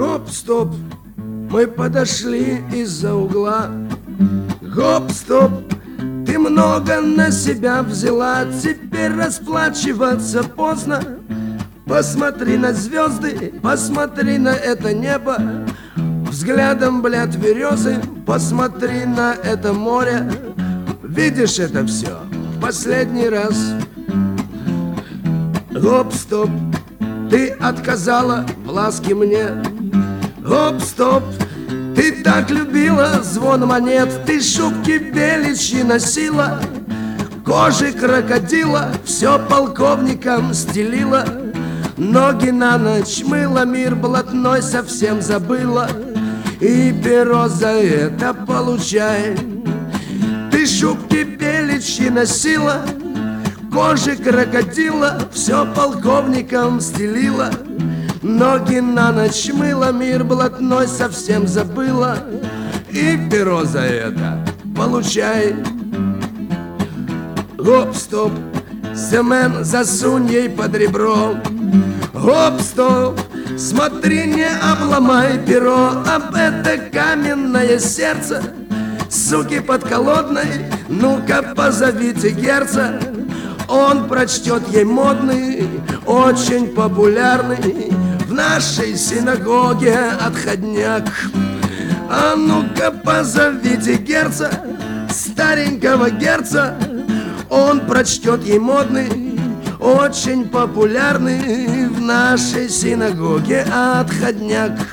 Гоп-стоп, мы подошли из-за угла. Гоп-стоп, ты много на себя взяла, теперь расплачиваться поздно. Посмотри на звезды, посмотри на это небо, взглядом, блядь, березы, посмотри на это море. Видишь это все в последний раз. Гоп-стоп, ты отказала в ласке мне. Гоп-стоп, ты так любила звон монет, ты шубки беличьи носила, кожи крокодила все полковникам стелила, ноги на ночь мыла, мир блатной совсем забыла, и перо за это получай. Ты шубки беличьи носила, кожи крокодила все полковникам стелила, ноги на ночь мыла, мир блатной совсем забыла, и перо за это получай. Гоп-стоп, семен засунь ей под ребро. Гоп-стоп, смотри, не обломай перо об это каменное сердце. Суки подколодной, ну-ка позовите герца, он прочтет ей модный, очень популярный в нашей синагоге отходняк. А ну-ка позовите герца, старенького герца, он прочтет ей модный, очень популярный в нашей синагоге отходняк.